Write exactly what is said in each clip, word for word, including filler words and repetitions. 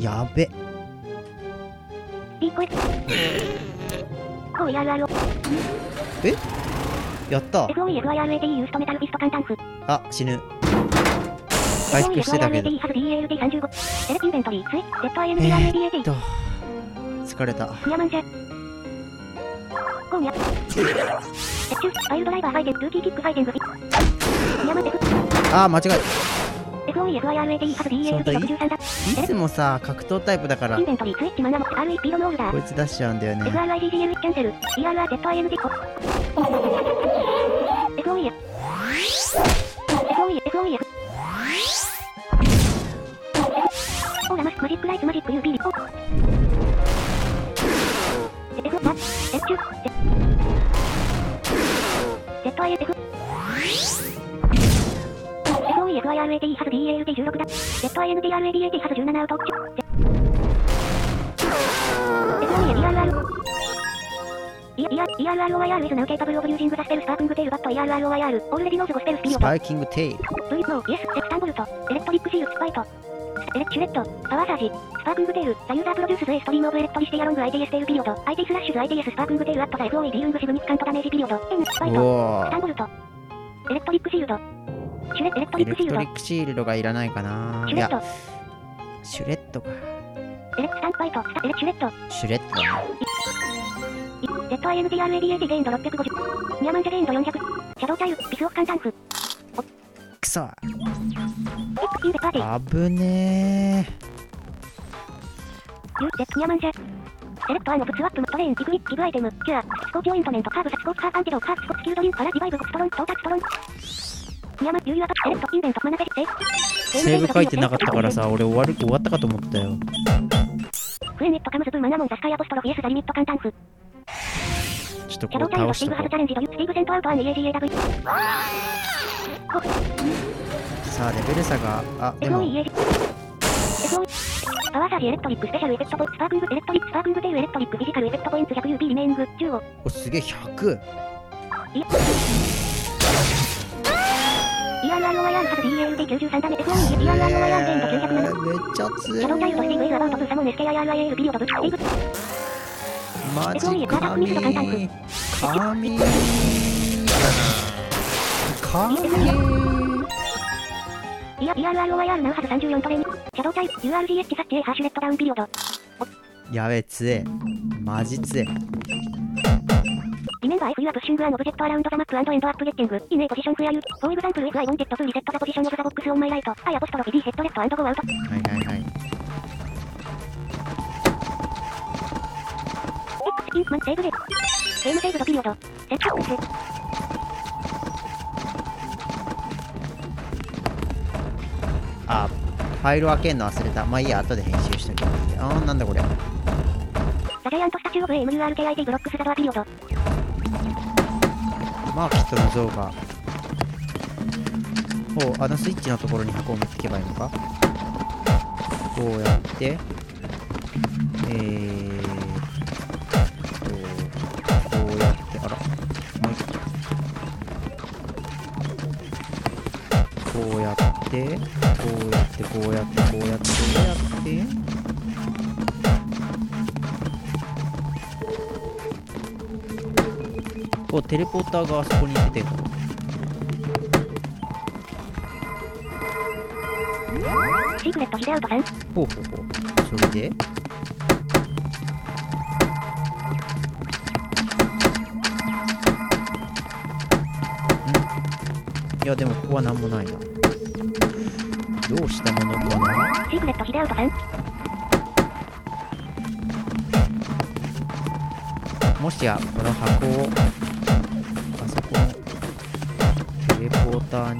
やべ。 いい声。こう イーアールアール を。 えやった。 エフオーイーエフアイアールエーティー ユーストメタルフィスト簡単符。 あ、死ぬ。回復してたけど。 エフオーイーエフアイアールエーティー ハズ ディーエーエルティーさんじゅうご。エレクイベントリー、スイッチ、ゼットアイエヌディーアールエーティーエーティー。 えーっと疲れた。 ニャマンジャ。コーニャ。鉄柱、ファイルドライバーファイテン、ルーキーキックファイテング。ニャマンテク。 あー、間違えた。 エフオーイーエフアイアールエーティー ハズ ディーエーエルティーろくじゅうさん だ。 いつもさ、格闘タイプだからインベントリー、スイッチマナモ、アールイー スピードノールダー。 こいつ出しちゃうんだよね。 エフアールアイジージーエル キャンセル、イーアールアールゼットアイエヌディー コ。エフオーイーエフ。エフオーイーエフ、エフオーイーエフ。オーラマス、マジックライツ、マジック ユーピー リポ。エフ、ザ、エッチュ、ゼットアイエフ。エフオーイーエフアイアールエーティー ハズ ディーエーエルティーじゅうろく だ。ゼットアイエヌディーアールエーティーエーティー ハズじゅうななアウト。エフオーイーエフイーアールアール。イーアールアールオーアイアール is now capable of using the spell Sparking Tail but イーアールアールオーアイアールalready knows the spell ス period. パイキングテイル。 V no, yes, セクタンボルト、エレクトリックシール、スパイト、エレクシュレット、パワーサージ、スパークングテール、ザユーザープロデュースズエストリームオブエレクトリシティアロング アイティーエス テールピリオド、アイティー スラッシュズ アイティーエス スパークングテールアットザ エフオーイー ディーユングシグニフィカントダメージピリオド、N、スパイト、 おースタンボルト、エレクトリックシールド、シュレエレクトリックシールド、 エレクトリックシールドがいらないかな。いやシュレット、 シュレットか。 エレクスタンパイト、スタエレクシュレット、 シュレットだね。 ゼットアイエヌディーアールエーティーエーティー ゲインドろっぴゃくごじゅう、ニャマンジャゲインドよんひゃく、シャドウチャイル、ピスオフ簡単符、 くそ。 エックスインデパーティー、 あぶねユーゼットニャマンジャ、セレクトアンオブツワップムトレイン、ピクニック、ギブアイテム、キュア、スコーピオイントメント、カーブ、サスコープ、ハーパンティロー、カースコスキルドリン、パラ、リバイブ、ストロン、トータストロン、ニャマン、ユーユアパ、セレクト、インベント、マナフェ、セーフ、 ー。セーブ書いてなかったからさ、俺終わる、終わったかと思ったよ。 フエネットカムズブーマナモンザスカイアポストロフィエスザリミット簡単符、 ちょっとシャドこうウチャイルド、スティーグハ倒しとこズチャレンジドユ、スティーグセントアウトアン イーエージーエーダブリュー。 う。さあ、レベル差が、あ、でも、 エフオーイーエージー、エフオーイー、パワーサージエレクトリックスペシャルエフェクトポイント、スパークングエレクトリックスパークングテールエレクトリックフィジカルエフェクトポイント ひゃくユーピー リメイングじゅうご。 お、すげえ、ひゃく。 いや。イーアールアールオーアイアール ハズ ディーエーエルティーきゅうじゅうさんダメ エフオーイー イーアールアールオーアイアール ゲインドきゅうひゃくなな。 めっちゃ強い。 シャドウチャイルドスティーブエイルアバウトプーサモンエスケーアイアールアイエーエルピリオドブッチテイブ。 マジ神。神。神。 イーアールアールオーアイアール ナウハズさんじゅうよんトレーニング。シャドウチャイル ユーアールジーエイチ サッチ A ハーシュレットダウンピリオド。 やべえ、強え。マジ強え。 リメンバー if you are pushing an object around the map and end up getting in a position where you, for example if I wanted to reset the position of the box on my right, I apostrophe D hit left and go out. はいはいはい。 X ピンマンセーブレ。ゲームセーブドピリオド。セットアップス。 あ、ファイル開けんの忘れた。まあいいや、後で編集しときます。あー、なんだこれ。 ザジャイアントスタチューオブ エムユーアールケーアイティー ブロックスザドアピリオド。 マーキットの像が。おう、あのスイッチのところに箱を持っていけばいいのか。こうやって、えーと、こうやって、あら、もう一個。こうやって、こうやって、こうやって、こうやって、こうやって、お、テレポーターがあそこに出てる。 シークレットヒデアウトさん。 ほうほうほう。それでんいや、でもここはなんもないな。どうしたものかな。 シークレットヒデアウトさん。 もしや、この箱を、あそこのテレポーターに。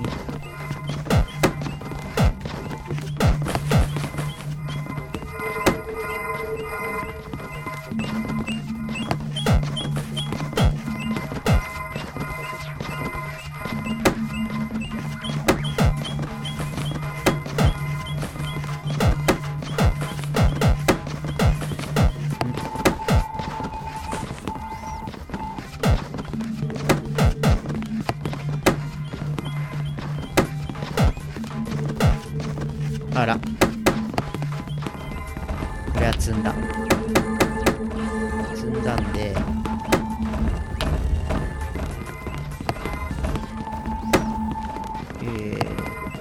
あら。 積んだ積んだんで、えーっと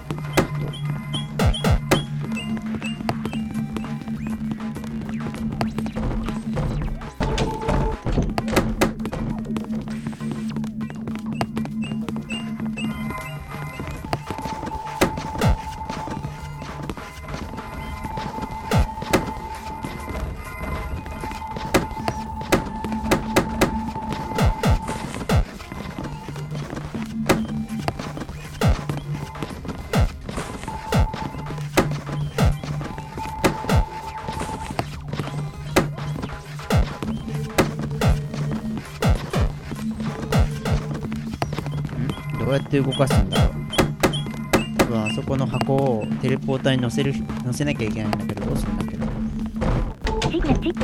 どうやって動かすんだろう。多分あそこの箱をテレポーターに乗せる乗せなきゃいけないんだけど、どうするんだっけど。 シークレッチ。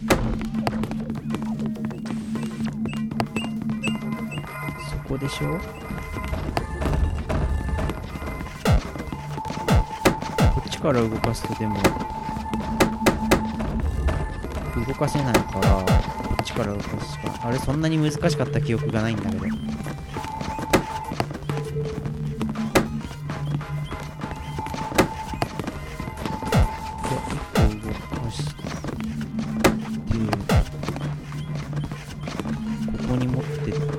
そこでしょ。こっちから動かすとでも動かせないから、こっちから動かすしか。あれ、そんなに難しかった記憶がないんだけど。ここに持ってこ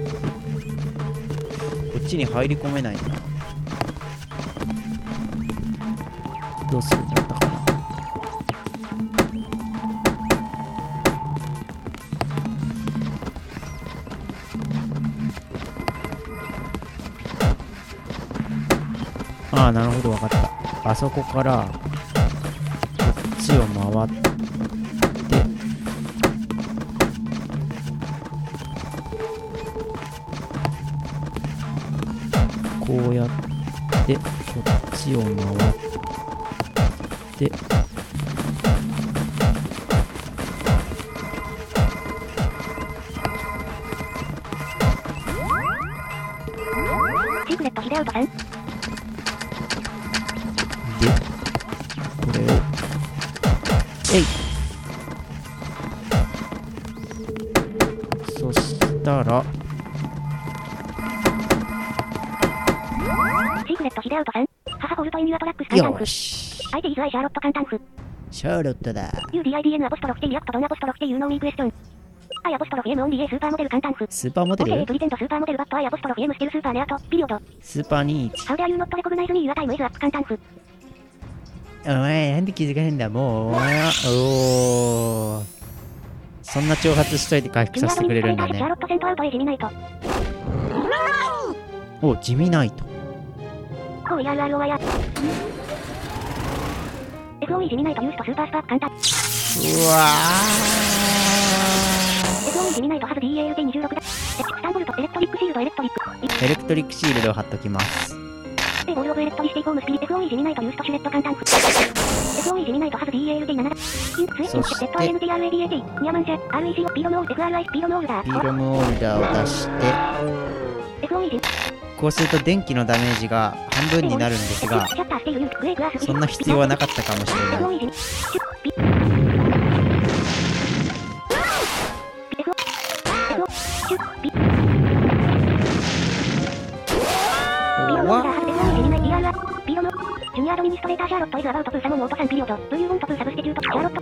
っちに入り込めないな。どうするんだったかな。ああ、なるほど、分かった。あそこからこっちを回ってこうやってこっちを回ってシークレットヒデアウトさん。 でこれをえい。そしたらシークレットヒデアウトさん。母ホルトイニュアトラックスカンタンフ。 よし、 相手イズアイシャーロットカンタンフ。 シャーロットだ。 ユーディーアイディーエヌ アポストロフテリアクトドンアポストロフテユーノーミークエスチョン。アイアポストロフ M オンリー A スーパーモデルカンタンフ。 スーパーモデオーケールプリテンドスーパーモデルバットアイアポストロフ M ステルスーパーネアトピリオド。 スーパーニーチ。 How dare you not recognize me? Your time is up カンタンフ。 お前なんで気づかへんだ。もうおー、そんな挑発しといて回復させてくれるんだシャーね。 ロットセントアウトへ地味ナイト。 お、地味ナイト。 ほう イーアールアールオーアイ や。エフオーイー 地味ナイトユースとスーパースパークカンタン。 うわエフオーイー 地味ナイトハズ ディーエーエルティーにじゅうろく だ。スタンボルトエレクトリックシールドエレクトリック。 ー、エレクトリックシールドを貼っときます。 エボールオブエレクトリシティフォームスピリ エフオーイー 地味ナイトユースとシュレットカンタンフ。エフオーイー 地味ナイトハズ ディーエーエルティーなな だ。インスイッチそしてゼットアイエヌティーアールエーディーエーティー ニャマンジャ アールイーシー をスピードノール エフアールアイ スピードノールダー。 フィルムオールダーを出してエフオーイー 地こうすると電気のダメージが半分になるんですが、 シャッターしているユーグレーグラスそんな必要はなかったかもしれない。 エフオーイー 地味シュッピシュッピわっ、 ピロノジュニアアドミニストレーターシャーロットイズアバウトプーサモンオートサンピリオドブリューウォントプーサブスティチュートシャーロット。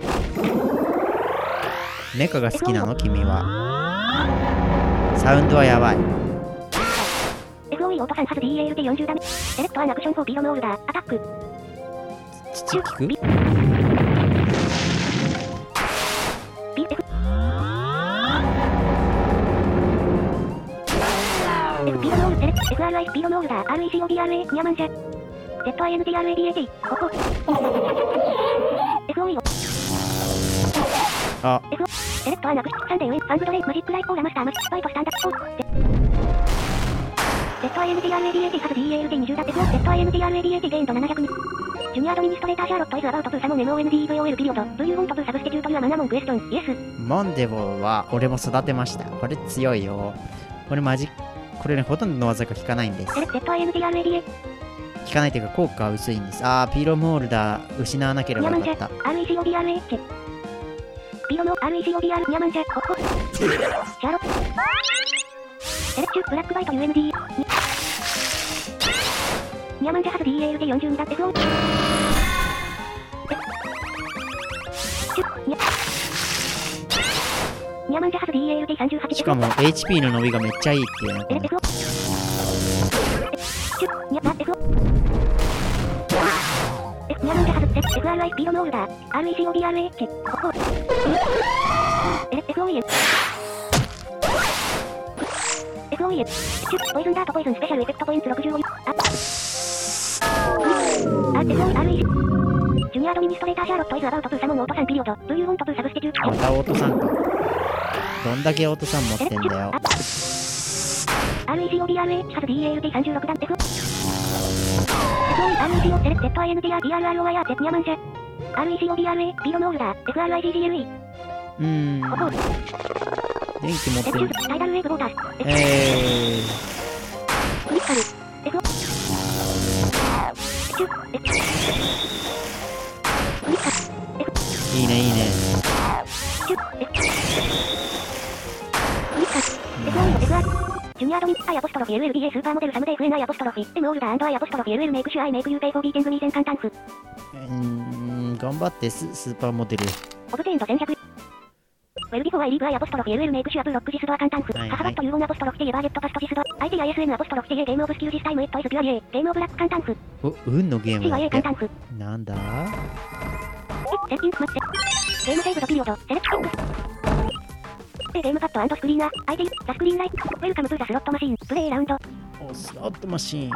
メカが好きなの君は。サウンドはやばい。 エフオーイー オートサンハズ ディーエーエルティーよんじゅう ダメセレクトアンアクションフォーピロノールダーアタック。 土聞く。 ピ F F ピロノールセレクト エフアールアイ スピードノールダー アールイーシーオービーアールエー ニャマンジャ ゼットアイエヌティーアールエーディーエーティー ここ エフオーイーあ、 F セレクトアンアクションサンデーウィンファングドレイマジックライポーラマスターマジックスパイトスタンダード ゼットアイエヌティーアールエーディーエーティー ハズ ディーエーエルティーにじゅう だ F ゼットアイエヌティーアールエーディーエーティー ゲインドななひゃくにジュニアアドミニストレーターシャーロットイズアバウトプーサモン エムオーエヌディーブイオーエル ピリオドブリューウォントプーサブスティチュートユアマナモンクエスチョンイエス。 モンデボは俺も育てました。これ強いよ。これマジこれね、ほとんどの技が効かないんです。 セレクト ゼットアイエヌティーアールエーディーエー効かないというか効果は薄いんです。あー、ピロモールだ。失わなければよかった。 アールイーシーオービーアールエイチ ピロの アールイーシーオービーアール ニャマンジャココシャーロエレクチュブラックバイト ユーエヌディー ニャマンジャハズ ディーエーエル でよんじゅうにだってフローチュニャニャマンジャハズ ディーエーエル でさんじゅうはち。 しかも エイチピー の伸びがめっちゃいいっていうね。このエレクフロチュニャナエフロニャマンジャハズ エフアールアイ ピロノールダー アールイーシーオービーアールエイチ ココエレ エフオーイーエエフオーイーエチュポイズンダートポイズンスペシャルエフェクトポイントろくじゅうご。ああ、エフオーイーアールイーシージュニアアドミニストレーターシャーロットイズアバウトプーサモンオートさんピリオドプーユーウォントプーサブスティチュートまたオートさんか。どんだけオートさん持ってんだよ。 アールイーシーオービーアールエイチ ハズ ディーエーエル でさんじゅうろくだってフ エフオーイーアールイーシーオーセレクテッド アイエヌティーアール ビーアールアールオーアイアール ニャマンジャ アールイーシーオービーアールエイチ ピロノールダー エフアールアイジージーエルイーうーんココ電気持ってる。 タイダルウェーブウォーターえクリスタル エフオチュエクリスタルー、いいねいいね。 チュエククリスタル エフオーイー エフアールジュニアアドミンアイアポストロフィ エルエルビーエー スーパーモデルサムデイフエンアイアポストロフィ M オールダー&アイアポストロフィ エルエル メイクシュアイメイクユーペイフォービーテングミーセンカンタンフうーん頑張ってススーパーモデル。 オブテインドせんひゃくウェルビフォーアイリーグアイアポストロフィ エルエル メイクシュアブロックジスドアカンタンフはいはいハハバットユーゴンアポストロフィテイエバーゲットパストジスド アイティーアイエスエヌ アポストロフィテイエゲームオブスキュージスタイムエットイズピュアリエゲームオブラックカンタンフお、運のゲームだシーアイエーっカンタンフて。なんだセッティングマッチゲームセーブドピリオドセレクトゲームパッド&スクリーナー アイディー ザスクリーンライトウェルカムトゥザスロットマシーンプレイラウンドお、スロットマシーン。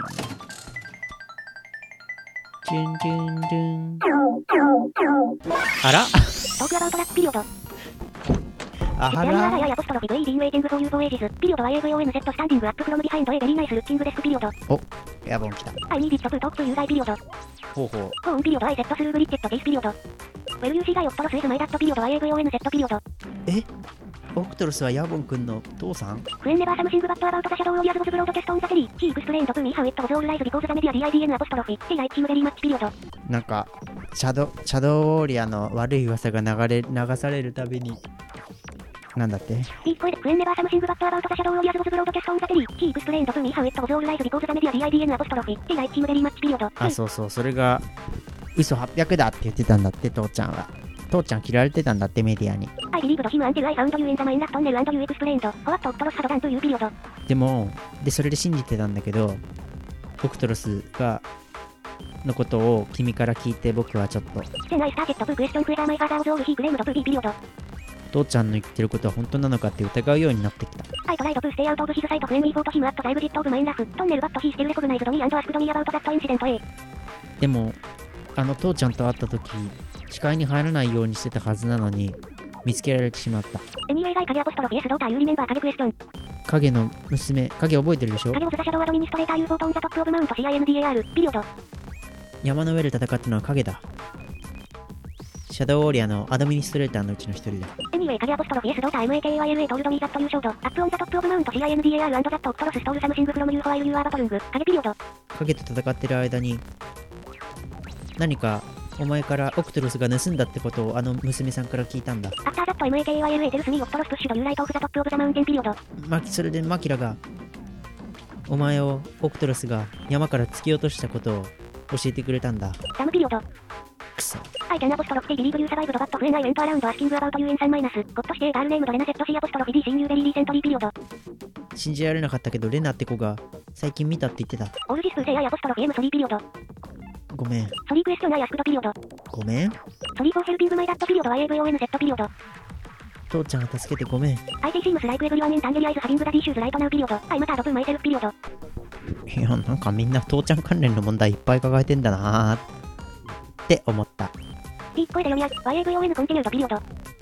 ジュンジュンジュン。あらトークアバウトラックピリオドあはアイアーアイアイらアポストロフィ V ビンウェイティングフォーユーフォーエイジズピリオド アイエーブイオーエヌゼットスタンディングアップフロムビハインドエベリーナイスルッキングデスクピリオドお、ヤボン来た。 アイニーディットプートークトゥユーザイピリオドほうほう。 コーンピリオド I セットスルーブリッケットディスピリオドウェルユーシーガイオプトロスイズマイダットピリオド アイエーブイオーエヌゼットピリオドえオクトロスはヤボンくんの父さん？ フエンネバーサムシングバットアバウトザシャドウオリアズボズブロードキャストオンザテリー。キーエクスプレインドトゥミーハウエットボズオールライズビコーズザメディア ディーアイディーエヌ アポストロフィ。テイライチームベリーマッチピリオド。 なんか、シャド、シャドウウォーリアの悪い噂が流れ、流されるたびに、なんだってピーコエフエンネバーサムシングバットアバウトザシャドウオリアズボズブロードキャストオンザテリー。キーエクスプレインドトゥミーハウエットボズオールライズビコーズザメディア ディーアイディーエヌ アポストロフィ。テイライチームベリーマッチピリオド。 あ、そうそう、それが、嘘はっぴゃくだって言ってたんだって、父ちゃんは。父ちゃん切られてたんだってメディアに。 I believe him until I found you in the mine last tunnel and you explained what Octopus had done to you period. でも、で、それで信じてたんだけど、オクトロスが、のことを君から聞いて僕はちょっと、 Then I started to question whether my father was all he claimed to be period. 父ちゃんの言ってることは本当なのかって疑うようになってきた。 I tried to stay out of his sight when we fought him at the exit of mine last tunnel but he still recognized me and asked me about that incident. A. でも、あの父ちゃんと会った時、視界に入らないようにしてたはずなのに、見つけられてしまった。 Anyway, I 影アポストロフィ S ドーター you remember 影クエスチョン。 影の娘、影覚えてるでしょ？ 影をズザシャドウアドミニストレーター You fought on the top of Mount CINDAR ピリオド。 山の上で戦ったのは影だ。シャドウウォーリアのアドミニストレーターのうちの一人だ。 Anyway, 影アポストロフィ S ドーター MAKAYLA told me that you showed up on the top of Mount CINDAR and that Octopus stole something from you while you were battling 影ピリオド。 影と戦ってる間に、何かお前からオクトロスが盗んだってことをあの娘さんから聞いたんだ。 After that MAKAYLA tells me Octopus pushed you right off the top of the mountain ピリオド。 ま、それでマキラがお前をオクトロスが山から突き落としたことを教えてくれたんだ。 サムピリオド。 くそ。 I can apostrophe believe you survived but when I went around asking about you in San minus ゴッドしてガールネームドレナセット C アポストロフィ D 新入ベリーリーセントリーピリオド。 信じられなかったけどレナって子が最近見たって言ってた。 オールジスプーセイ I アポストロフィ M ソリーピリオド。 ごめん。 ソリークエスチョン I アスクドピリオド。 ごめん。 ソリーフォーヘルピングマイダットピリオド アイエーブイオーエヌゼット ピリオド。 父ちゃんが助けてごめん。 I see seems like everyone in Tangeria is having bloody issues right now ピリオド。I'm tired of myself ピリオド。 いや、なんかみんな父ちゃん関連の問題いっぱい抱えてんだなーって思った。 いっこえで読み合い アイエーブイオーエヌ コンティニュードピリオド。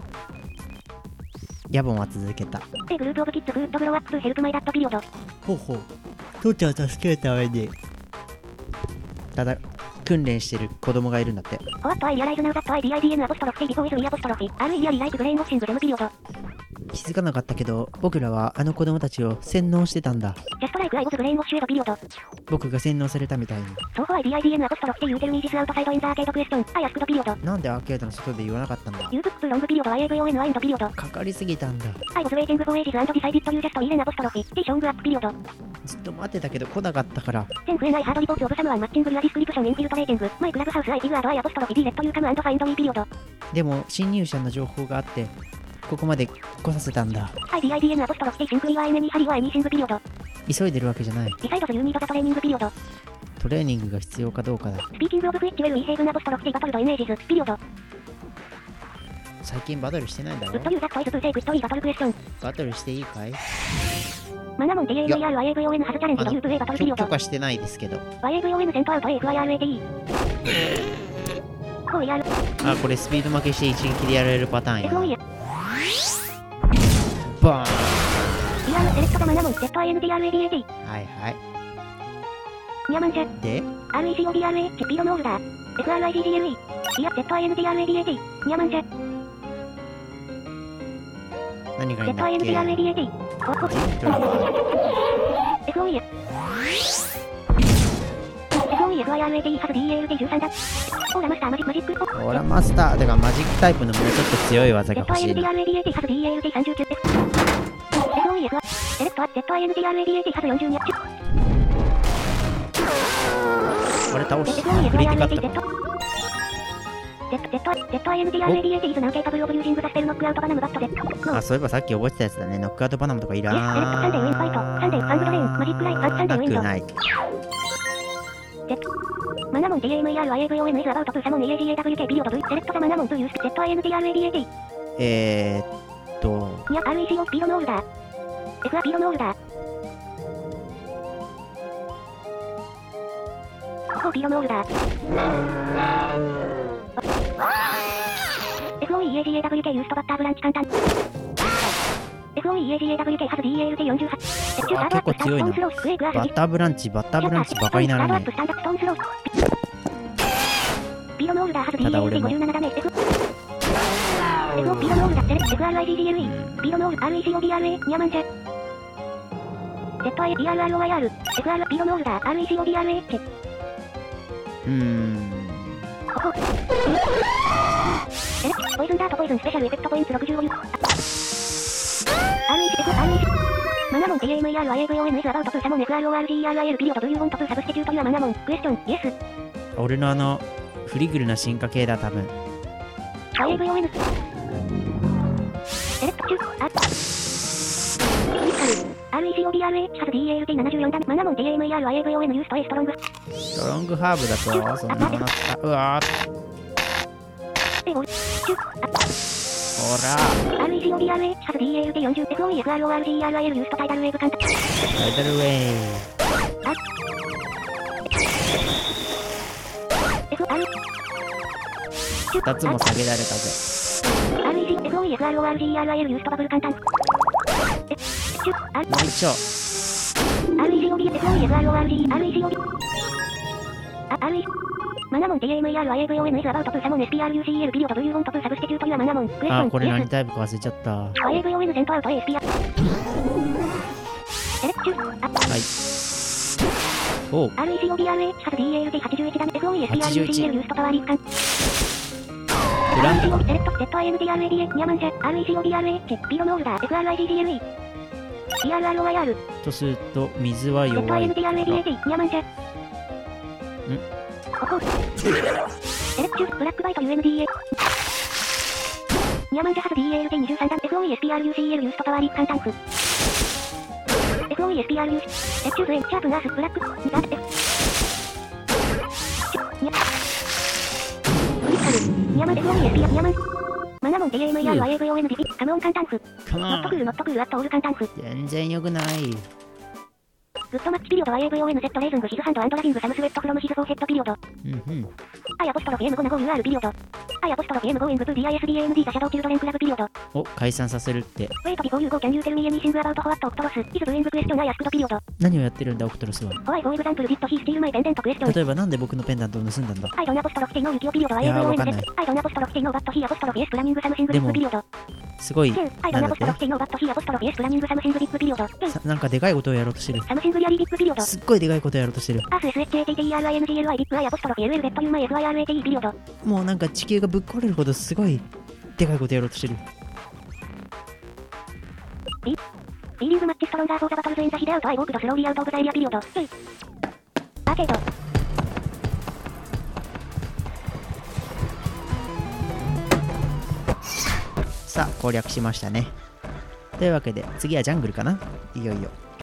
ヤボンは続けた。 A group of kids who would grow up to help my dad ピリオド。 ほうほう。父ちゃんを助けるために。ただ、訓練してる子供がいるんだって。 What I realize now that I ディーアイディーエヌ アポストロフィ before is me アポストロフィ are really like brain washing them ピリオド。 気づかなかったけど、僕らはあの子供たちを洗脳してたんだ。 ジャストライクアイボズブレインウォッシュエドピリオド。 僕が洗脳されたみたいに。 双方 アイディーアイディーエヌ アポストロフィテユーテルミージスアウトサイドインザアーケードクエスチョン。アイアスクドピリオド。 なんでアーケードの外で言わなかったんだ。 ユーブックロングピリオド アイエーブイオーエヌ アインドピリオド。 かかりすぎたんだ。 アイボズウェイティングフォーエイジズアンドディサイディットユージャストイーレンアポストロフィティショングアップピリオド。 ずっと待ってたけど来なかったから。 センフエンアイハードリポーツオブサムワンマッチングユアディスクリプションインフィルトレーティング。マイクラブハウスアイティグアドアイアポストロフィティレッドユーカムアンドファインドミーピリオド。 でも侵入者の情報があってここまで来させたんだ。 アイディーアイディーエヌ アポストロフィティシンクイワーエネニーハリワエニーシングピリオド。 急いでるわけじゃない。 リサイドズユーニードザトレーニングピリオド。 トレーニングが必要かどうかだ。 スピーキングオブフイッチウェルイーヘイブンアポストロフィティバトルドイメージズピリオド。 最近バトルしてないんだろ。 ウッドユーザットイズプーセイクイットイーバトルクエスチョン。 バトルしていいかい。 マナモン ディーエムイーアール アイエーブイオーエヌ ハズチャレンジドユープレイバトルピリオド。 許可してないですけど。 アイエーブイオーエヌ セントアウト エフアイアールエーティー。こうやる。 あ、これスピード負けして一撃でやられるパターンや。 エフオーイーバーン。 イーアール セレクトザマナモン ゼットアイエヌディーアールエーディーエーティー。 はいはい。 ニャマンジェでアールイーシーオービーアールエイチ ピロノールダー エフアールアイディージーエルイー いや ゼットアイエヌディーアールエーディーエーティー。ニャマンジェ何がいいんだっゼットアイエヌディーアールエーディーエーティー。ほほ エフオーイー エフオーイー エフアイアールエーティー ハズ ディーエーエルティーじゅうさん だ。オーラマスターマジックマジックオーラマスターだからマジックタイプのもうちょっと強い技が欲しいな。 ゼットアイエヌディーアールエーディーエーティー ハズ ディーエーエルティーさんじゅうきゅう エフオーイー エフセレクト ゼットアイエヌディーアールエーディーエーティー ハズよんじゅうに。 これ倒しエフオーイー エフアイアールエーティークリティカット。 ゼット ゼット ゼットアイエヌディーアールエーディーエーティー is now capable of using the spell knock out banam but Z あ、そういえばさっき覚えてたやつだね。ノックアウトバナムとかいら Yes, select Sunday win fight. Sunday, Fang Lane, Magic Light, Sunday な win くない。 Z. Manamon ディーエムイーアール アイエーブイオーエヌ is about to summonイーエージーエーダブリューケー period V. Select the Manamon to useゼットアイエヌディーアールエーディーエーティー。 えーっと。 いや、アールイーシーオー ピーロノールダー。F はピーロノールダー。ここピーロノールダー。エフオーイー イーエージーエーダブリューケー ユーストバッターブランチ簡単。エフオーイー イーエージーエーダブリューケー ハズ ディーエーエルティーよんじゅうはち。 あ、結構強いな。バッターブランチ、バッターブランチバカにならない。 ピロノールダーハズ ディーエーエルティーごじゅうなな ダメージ。エフオー ピロノールダーセレクト エフアールアイディージーエルイー。ピロノール アールイーシーオービーアールエー ニャマンジェ。ゼットアイエーアールアールオーアイアール。エフアール ピロノールダー アールイーシーオービーアールエー チ。 うーん。 ここ。セレクトポイズンダートポイズンスペシャルエフェクトポイントろくじゅうご。アールイーシー アールイーシー マナモン ディーエムイーアール アイエーブイオーエヌ is about to summon エフアールオーアールジーイーアールアイエル period Do you want to substitute your マナモン question yes。 俺のあのフリグルな進化系だ多分。 アイエーブイオーエヌ セレクト中あっアールイーシーオービーアールエイチ ハズ ディーエーエルティーななじゅうよん ダメマナモン ディーエムイーアール アイエーブイオーエヌ ユーストエストロングストロングハーブだとそんなものったうわーえおちゅほらアールイーシーオービーアールエイチ ハズ ディーエーエルティーよんじゅう エフオーイー エフアールオーアールジーイーアールアイエル ユーストタイダルウェーブ簡単タイダルウェイあ F アールふたつも下げられたぜ。 アールイーシー エフオーイー エフアールオーアールジーイーアールアイエル ユーストバブル簡単えちゅあもう一丁アールイーシーオービー エフオーイー エフアールオーアールジー アールイーシーオービー あ アールイーシーマナモン ディーエムイーアール アイエーブイオーエヌ is about to summon エスピーアールユーシーエル period Do you want to substitute your マナモン question あ、これ何 yes タイプか忘れちゃった。 アイエーブイオーエヌ セントアウト エスピーアール セレクチュあはいおうアールイーシーオービーアールエイチ ハズ ディーエーエルティーはちじゅういち ダメ エフオーイー エスピーアールユーシーエル ユーストパワーリーフカンブランドセレクト ゼットアイエヌディーアールエーディーエー ニャマンジェ アールイーシーオービーアールエイチ ピロノールダー エフアールアイディージーエルイー ピーアールアールオーアイアールとすると水は弱い。 ゼットアイエヌディーアールエーディーエーティー ニャマンジェんここセレクチュブラックバイト ユーエヌディーエー ニャマンジェハズ ディーエーエルティーにじゅうさん ダン エフオーイー エスピーアールユーシーエル ユーストパワーリーフカンタンフ エフオーイー エスピーアールユーシーセレクチュブエンシャープナースブラックニザエフニャニャマン エフオーイー エスピーアール ニャマンマナモン ディーエムイーアール アイエーブイオーエヌ ディフィカムオン簡単符ノットクールノットクールアットオール簡単符全然良くない。 グッドマッチピリオド アイエーブイオーエヌ セットレーズングヒズハンドアンドラビングサムスウェットフロムヒズフォーヘッドピリオドうんうんアイアポストロフ エムご ナゴ ユーアール ピリオドアイアポストロフ エムゴ イングトゥ ディーアイエスディーエーエムディー ザシャドウチルドレンクラブピリオドお、解散させるって。 ウェイトビフォーユーゴーキャンユーテルミーエニーシングアバウトホワットオクトロスイズブーイングクエスチョンアイアスクドピリオド何をやってるんだオクトロスは。 ホワイフォーエグザンプルディットヒースティールマイペンデントクエスチョン例えばなんで僕のペンダントを盗んだんだ。 アイドンアポストロフティノユキオピリオド アイエーブイオーエヌ アイドンアポストロフティノバットヒーアポストロフエスプラミングサムシングリップピリオドすごい、 アイドなんだってンアポストロフテイノーバットヒーアポストロフイエスプラニングサムシングビッグピリオド。 さなんかでかいことをやろうとしてる。 サムシングリアリービッグピリオド。 すっごいでかいことをやろうとしてる。 アース エスエッチエーティーティーイーアールアイエヌジーエルアイ ビッグアイアポストロフ エルエル レッドユーマイ エフアイアールエーティー ピリオド。 もうなんか地球がぶっ壊れるほどすごいでかいことやろうとしてる。 B リングマッチストロンガーフォーザバトルズインザヒデアウトアイウォークドスローリーアウトオブザエリアピリオド。アーケード。 さあ攻略しましたね。というわけで次はジャングルかな。いよいよ。